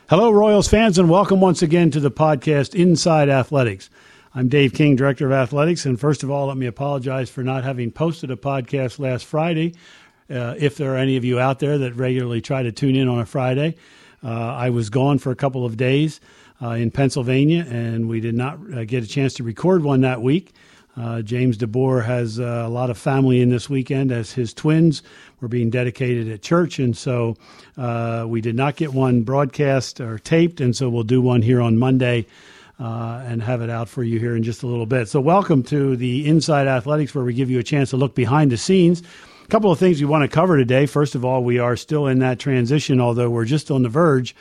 Hello, Royals fans, and welcome once again to the podcast Inside Athletics. I'm Dave King, Director of Athletics, and first of all, let me apologize for not having posted a podcast last Friday. If there are any of you out there that regularly try to tune in on a Friday, I was gone for a couple of days in Pennsylvania, and we did not get a chance to record one that week. James DeBoer has a lot of family in this weekend as his twins were being dedicated at church, and so we did not get one broadcast or taped, and so we'll do one here on Monday and have it out for you here in just a little bit. So welcome to the Inside Athletics, where we give you a chance to look behind the scenes. A couple of things we want to cover today. First of all, we are still in that transition, although we're just on the verge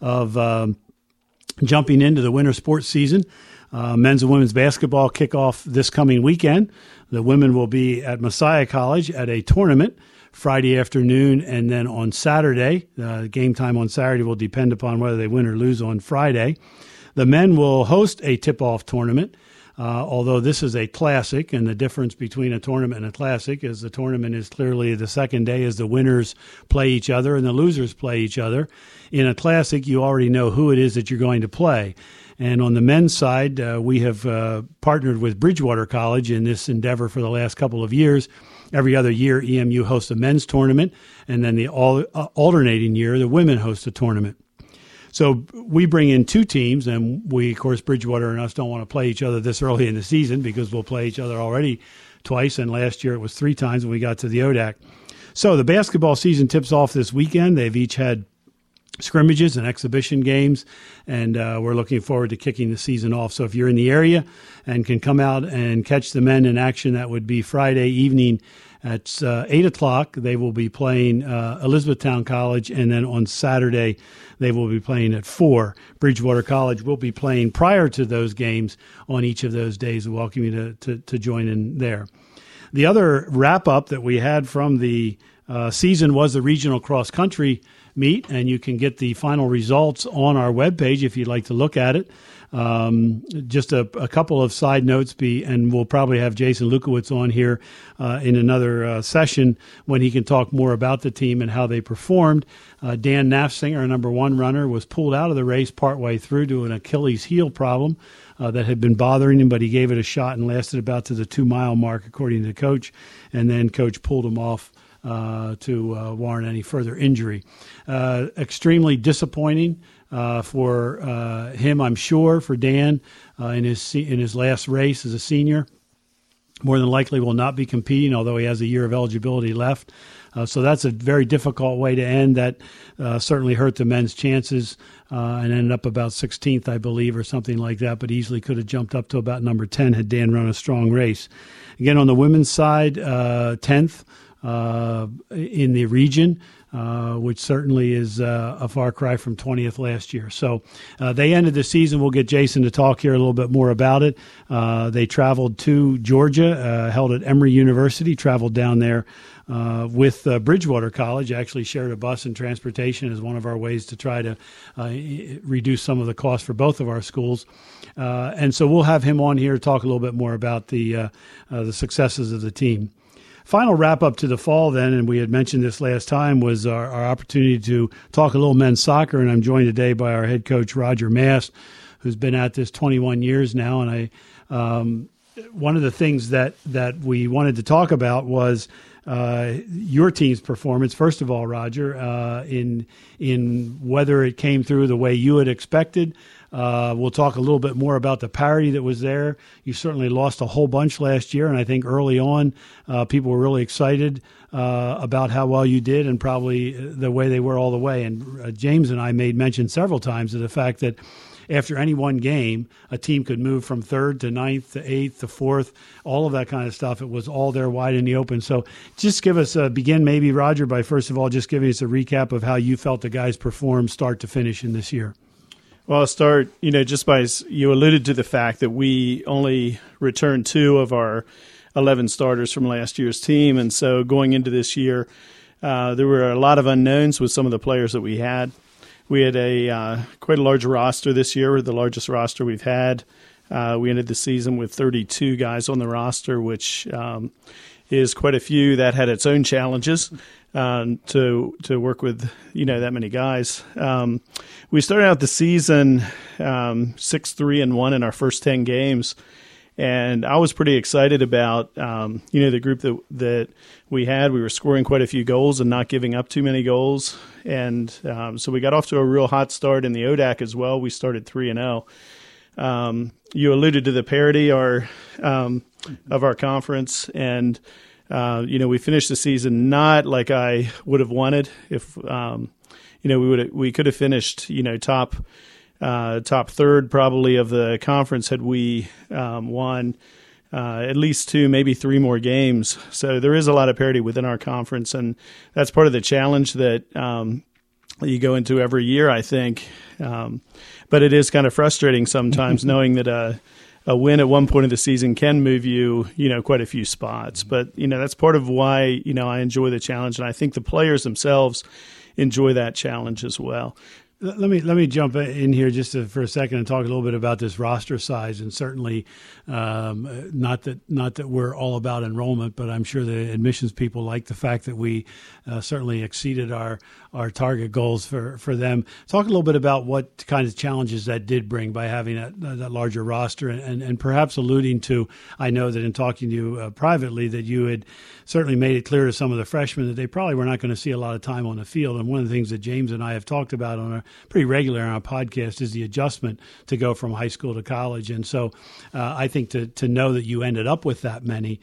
of jumping into the winter sports season. Men's and women's basketball kick off this coming weekend. The women will be at Messiah College at a tournament Friday afternoon, and then on Saturday, game time on Saturday will depend upon whether they win or lose on Friday. The men will host a tip-off tournament, although this is a classic, and the difference between a tournament and a classic is the tournament is clearly the second day as the winners play each other and the losers play each other. In a classic, you already know who it is that you're going to play. And on the men's side, we have partnered with Bridgewater College in this endeavor for the last couple of years. Every other year, EMU hosts a men's tournament, and then the alternating year, the women host a tournament. So we bring in two teams, and we, of course, Bridgewater and us don't want to play each other this early in the season because we'll play each other already twice, and last year it was 3 times when we got to the ODAC. So the basketball season tips off this weekend. They've each had scrimmages and exhibition games, and we're looking forward to kicking the season off. So if you're in the area and can come out and catch the men in action, that would be Friday evening at 8 o'clock. They will be playing Elizabethtown College, and then on Saturday they will be playing at 4. Bridgewater College will be playing prior to those games on each of those days. We welcome you to join in there. The other wrap-up that we had from the season was the regional cross-country meet, and you can get the final results on our webpage if you'd like to look at it. Just a couple of side notes, and we'll probably have Jason Lukowitz on here in another session when he can talk more about the team and how they performed. Dan Nafsinger, our number 1 runner, was pulled out of the race partway through to an Achilles heel problem that had been bothering him, but he gave it a shot and lasted about to the 2-mile mark, according to the coach, and then coach pulled him off to warrant any further injury. Extremely disappointing for him, I'm sure, for Dan in his last race as a senior. More than likely will not be competing, although he has a year of eligibility left. So that's a very difficult way to end. That certainly hurt the men's chances and ended up about 16th, I believe, or something like that, but easily could have jumped up to about number 10 had Dan run a strong race. Again, on the women's side, 10th. In the region, which certainly is a far cry from 20th last year. So they ended the season. We'll get Jason to talk here a little bit more about it. They traveled to Georgia, held at Emory University, traveled down there with Bridgewater College, actually shared a bus and transportation as one of our ways to try to reduce some of the cost for both of our schools. And so we'll have him on here to talk a little bit more about the successes of the team. Final wrap-up to the fall then, and we had mentioned this last time, was our opportunity to talk a little men's soccer, and I'm joined today by our head coach, Roger Mast, who's been at this 21 years now. And one of the things that we wanted to talk about was your team's performance, first of all, Roger, in whether it came through the way you had expected. We'll talk a little bit more about the parity that was there. You certainly lost a whole bunch last year, and I think early on people were really excited about how well you did and probably the way they were all the way. And James and I made mention several times of the fact that after any one game, a team could move from 3rd to 9th to 8th to 4th, all of that kind of stuff. It was all there wide in the open. So just give us begin maybe, Roger, by first of all just giving us a recap of how you felt the guys performed start to finish in this year. Well, I'll start, just by, you alluded to the fact that we only returned 2 of our 11 starters from last year's team. And so going into this year, there were a lot of unknowns with some of the players that we had. We had quite a large roster this year, the largest roster we've had. We ended the season with 32 guys on the roster, which is quite a few. That had its own challenges. to work with that many guys. We started out the season 6-3-1 in our first 10 games, and I was pretty excited about the group that we had. We were scoring quite a few goals and not giving up too many goals, and so we got off to a real hot start in the ODAC as well. We started 3-0. You alluded to the parity of our conference, and we finished the season not like I would have wanted. If we could have finished top third probably of the conference had we won at least 2, maybe 3 more games. So there is a lot of parity within our conference, and that's part of the challenge that you go into every year, I think. But it is kind of frustrating sometimes knowing that a win at one point of the season can move you, quite a few spots. But, that's part of why, I enjoy the challenge. And I think the players themselves enjoy that challenge as well. Let me jump in here just for a second and talk a little bit about this roster size, and certainly not that we're all about enrollment, but I'm sure the admissions people like the fact that we certainly exceeded our target goals for them. Talk a little bit about what kind of challenges that did bring by having that larger roster, and perhaps alluding to, I know that in talking to you privately that you had certainly made it clear to some of the freshmen that they probably were not going to see a lot of time on the field. And one of the things that James and I have talked about pretty regular on our podcast is the adjustment to go from high school to college. And so I think to know that you ended up with that many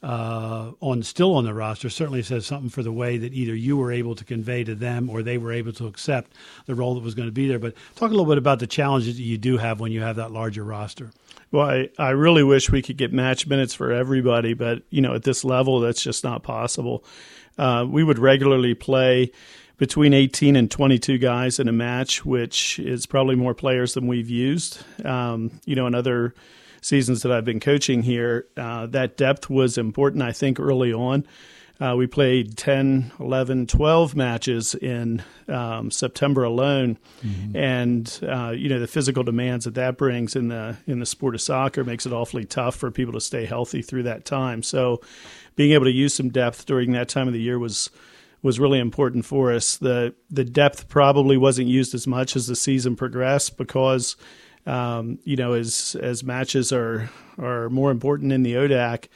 still on the roster certainly says something for the way that either you were able to convey to them or they were able to accept the role that was going to be there. But talk a little bit about the challenges that you do have when you have that larger roster. Well, I really wish we could get match minutes for everybody, but at this level, that's just not possible. We would regularly play between 18 and 22 guys in a match, which is probably more players than we've used. In other seasons that I've been coaching here, that depth was important, I think, early on. We played 10, 11, 12 matches in September alone. Mm-hmm. And, the physical demands that brings in the sport of soccer makes it awfully tough for people to stay healthy through that time. So being able to use some depth during that time of the year was really important for us. The depth probably wasn't used as much as the season progressed because, as matches are more important in the ODAC,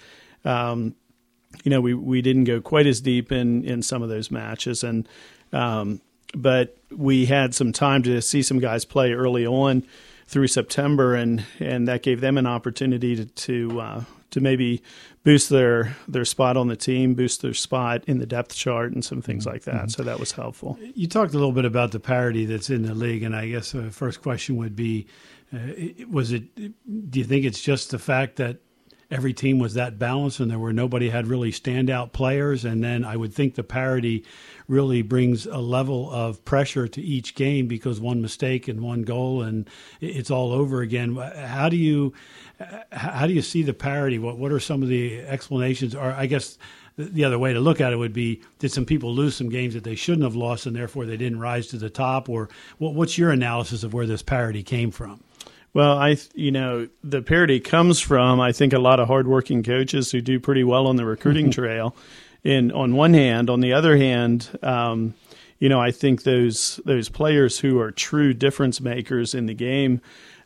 we didn't go quite as deep in some of those matches, but we had some time to see some guys play early on through September, and that gave them an opportunity to maybe boost their spot on the team, boost their spot in the depth chart, and some things like that. Mm-hmm. So that was helpful. You talked a little bit about the parity that's in the league, and I guess the first question would be, do you think it's just the fact that every team was that balanced and nobody had really standout players? And then I would think the parity really brings a level of pressure to each game because one mistake and one goal and it's all over again. How do you see the parity? What are some of the explanations? Or I guess the other way to look at it would be, did some people lose some games that they shouldn't have lost and therefore they didn't rise to the top? Or what's your analysis of where this parity came from? Well, the parity comes from, I think, a lot of hardworking coaches who do pretty well on the recruiting trail. On one hand, on the other hand, I think those players who are true difference makers in the game,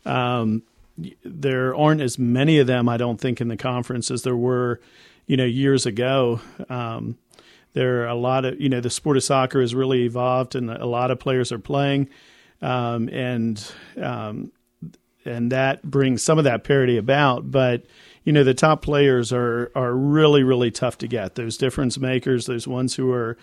there aren't as many of them, I don't think, in the conference as there were, years ago. There are a lot of, the sport of soccer has really evolved, and a lot of players are playing, and that brings some of that parity about. But, the top players are really, really tough to get. Those difference makers, those ones who are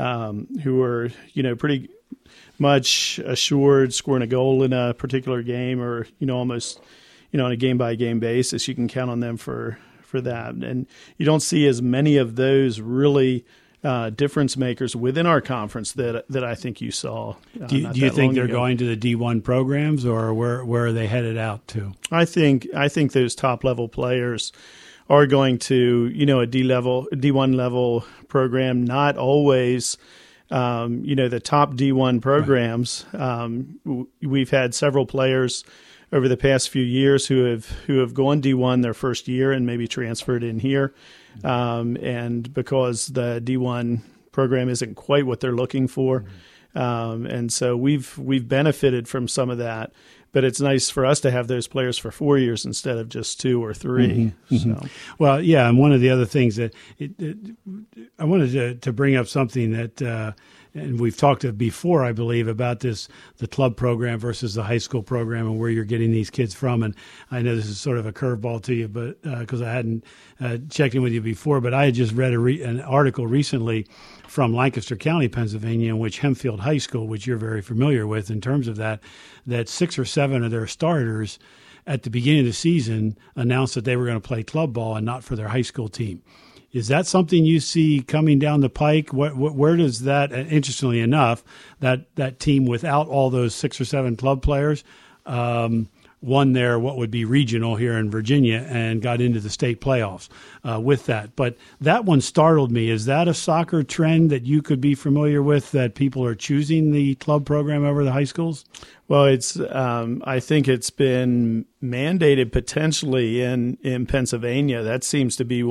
pretty much assured scoring a goal in a particular game or, almost, on a game-by-game basis, you can count on them for that. And you don't see as many of those really difference makers within our conference that I think you saw. Do you think they're going to the D1 programs, or where are they headed out to? I think those top level players are going to a D1 level program. Not always, the top D1 programs. Right. We've had several players over the past few years who have gone D1 their first year and maybe transferred in here. And because the D1 program isn't quite what they're looking for. And so we've benefited from some of that, but it's nice for us to have those players for 4 years instead of just 2 or 3. So. Well, yeah, and one of the other things that I wanted to bring up something that, and we've talked before, I believe, about the club program versus the high school program and where you're getting these kids from. And I know this is sort of a curveball to you, but because I hadn't checked in with you before, but I had just read an article recently from Lancaster County, Pennsylvania, in which Hempfield High School, which you're very familiar with in terms of that 6 or 7 of their starters at the beginning of the season announced that they were going to play club ball and not for their high school team. Is that something you see coming down the pike? Where does that, interestingly enough, that team without all those 6 or 7 club players won their what would be regional here in Virginia and got into the state playoffs with that. But that one startled me. Is that a soccer trend that you could be familiar with, that people are choosing the club program over the high schools? Well, it's I think it's been mandated potentially in Pennsylvania. That seems to be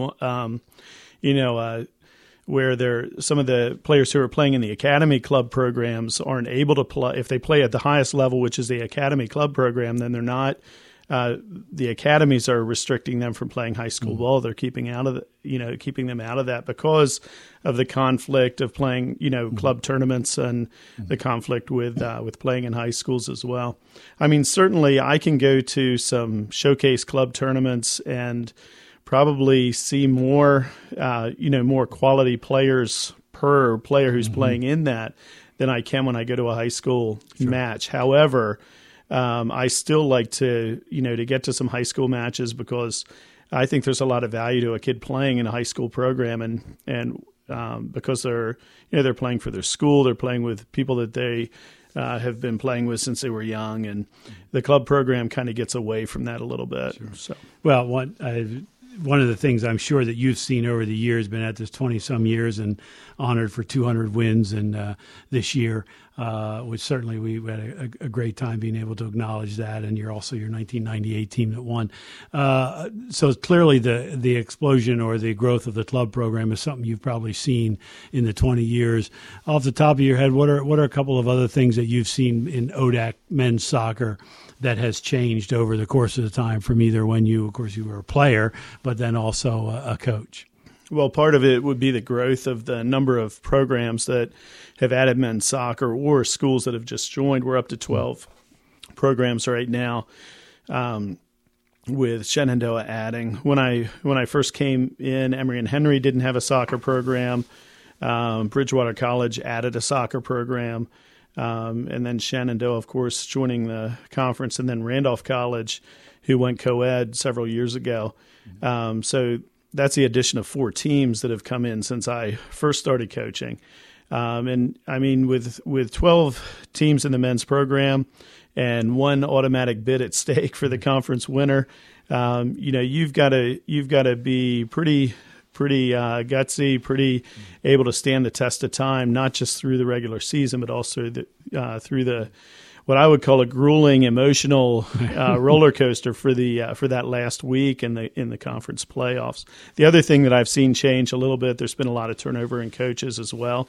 where some of the players who are playing in the academy club programs aren't able to play. If they play at the highest level, which is the academy club program, then they're not. The academies are restricting them from playing high school ball. They're keeping them out of that because of the conflict of playing, club tournaments and the conflict with playing in high schools as well. I mean, certainly I can go to some showcase club tournaments and probably see more quality players per player who's playing in that than I can when I go to a high school match. However, I still like to get to some high school matches because I think there's a lot of value to a kid playing in a high school program, and because they're playing for their school, they're playing with people that they have been playing with since they were young, and the club program kind of gets away from that a little bit. Sure. So, well, one of the things I'm sure that you've seen over the years, been at this 20-some years and honored for 200 wins, and this year, which certainly we had a great time being able to acknowledge that, and you're also your 1998 team that won. So clearly the explosion or the growth of the club program is something you've probably seen in the 20 years. Off the top of your head, what are a couple of other things that you've seen in ODAC men's soccer that has changed over the course of the time, from either when you were a player, but then also a coach? Well, part of it would be the growth of the number of programs that have added men's soccer or schools that have just joined. We're up to 12 programs right now, with Shenandoah adding. When I first came in, Emory and Henry didn't have a soccer program. Bridgewater College added a soccer program. And then Shenandoah, of course, joining the conference, and then Randolph College, who went co-ed several years ago. So that's the addition of 4 teams that have come in since I first started coaching. And I mean, with 12 teams in the men's program and 1 automatic bid at stake for the conference winner, you've got to be pretty gutsy, pretty able to stand the test of time, not just through the regular season, but also through the what I would call a grueling emotional roller coaster for that last week in the conference playoffs. The other thing that I've seen change a little bit, there's been a lot of turnover in coaches as well.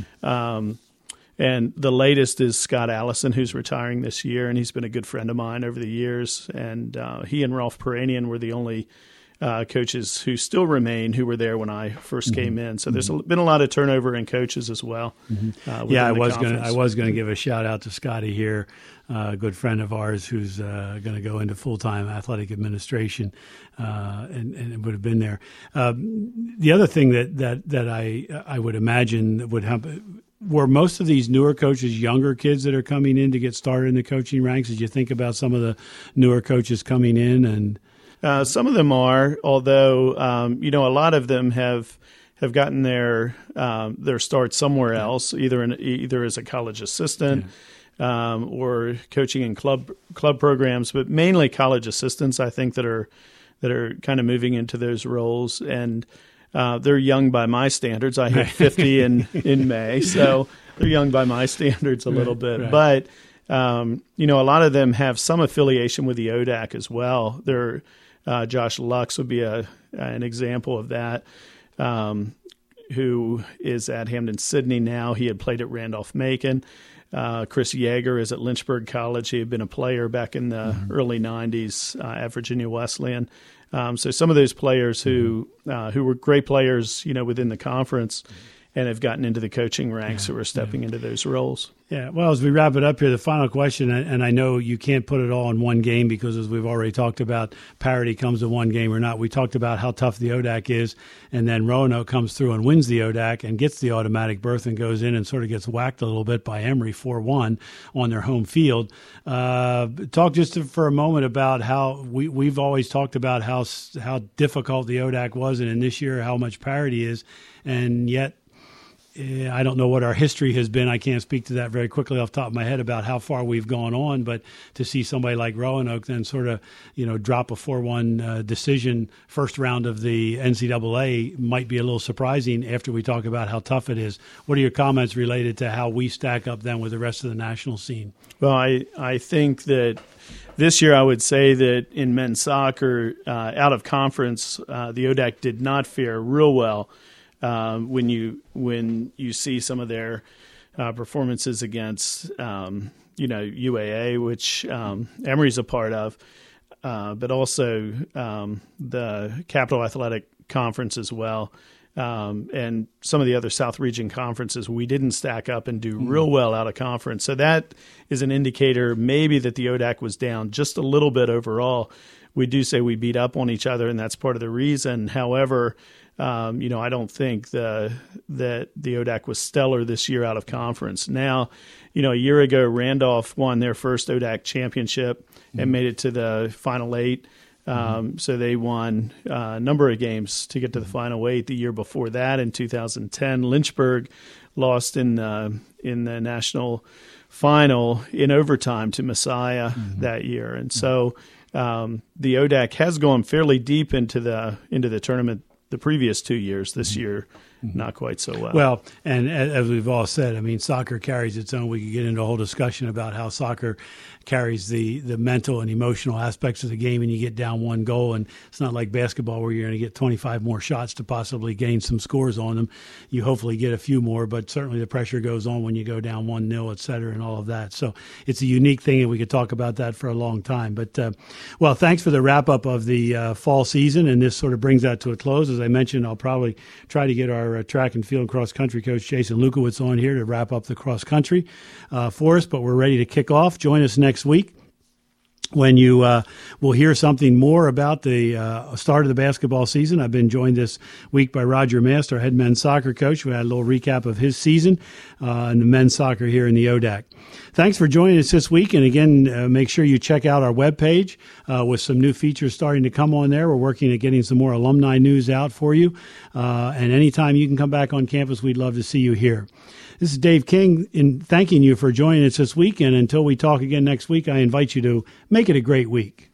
And the latest is Scott Allison, who's retiring this year, and he's been a good friend of mine over the years. And he and Ralph Peranian were the only coaches who still remain, who were there when I first came in. So there's been a lot of turnover in coaches as well. I was going to give a shout out to Scotty here, a good friend of ours who's going to go into full-time athletic administration, and would have been there. The other thing that I would imagine that would happen, were most of these newer coaches younger kids that are coming in to get started in the coaching ranks? As you think about some of the newer coaches coming in, and some of them are, although a lot of them have gotten their start somewhere else, either as a college assistant or coaching in club programs, but mainly college assistants, I think, that are kind of moving into those roles. And they're young by my standards. I hit 50 in May, so they're young by my standards a little bit. Right. But a lot of them have some affiliation with the ODAC as well. They're Josh Lux would be an example of that. who is at Hampden-Sydney now. He had played at Randolph-Macon. Chris Yeager is at Lynchburg College. He had been a player back in the early 90s at Virginia Wesleyan. So some of those players who were great players, within the conference and have gotten into the coaching ranks who are stepping into those roles. Yeah, well, as we wrap it up here, the final question, and I know you can't put it all in one game because, as we've already talked about, parity comes in one game or not. We talked about how tough the ODAC is, and then Roanoke comes through and wins the ODAC and gets the automatic berth and goes in and sort of gets whacked a little bit by Emory 4-1 on their home field. Talk just for a moment about how we've always talked about how difficult the ODAC was, and in this year how much parity is, and yet I don't know what our history has been. I can't speak to that very quickly off the top of my head about how far we've gone on, but to see somebody like Roanoke then sort of, drop a 4-1 decision first round of the NCAA might be a little surprising after we talk about how tough it is. What are your comments related to how we stack up then with the rest of the national scene? Well, I think that this year I would say that in men's soccer, out of conference, the ODAC did not fare real well. When you see some of their performances against UAA, which Emory's a part of, but also the Capital Athletic Conference as well, and some of the other South Region conferences, we didn't stack up and do real well out of conference. So that is an indicator maybe that the ODAC was down just a little bit overall. We do say we beat up on each other, and that's part of the reason. However, I don't think that the ODAC was stellar this year out of conference. Now, a year ago, Randolph won their first ODAC championship and made it to the Final Eight. So they won a number of games to get to the Final Eight. The year before that, in 2010, Lynchburg lost in the national final in overtime to Messiah that year. And so the ODAC has gone fairly deep into the tournament the previous 2 years. This year, not quite so well. Well, and as we've all said, I mean, soccer carries its own. We could get into a whole discussion about how soccer carries the mental and emotional aspects of the game, and you get down one goal, and it's not like basketball where you're going to get 25 more shots to possibly gain some scores on them. You hopefully get a few more, but certainly the pressure goes on when you go down 1-0, et cetera, and all of that. So it's a unique thing, and we could talk about that for a long time. But, well, thanks for the wrap-up of the fall season, and this sort of brings that to a close. As I mentioned, I'll probably try to get our track and field and cross-country coach Jason Lukowitz on here to wrap up the cross-country for us, but we're ready to kick off. Join us next week when you will hear something more about the start of the basketball season. I've been joined this week by Roger Mast, our head men's soccer coach. We had a little recap of his season and the men's soccer here in the ODAC. Thanks for joining us this week. And again, make sure you check out our webpage with some new features starting to come on there. We're working at getting some more alumni news out for you. And anytime you can come back on campus, we'd love to see you here. This is Dave King in thanking you for joining us this week. And until we talk again next week, I invite you to make it a great week.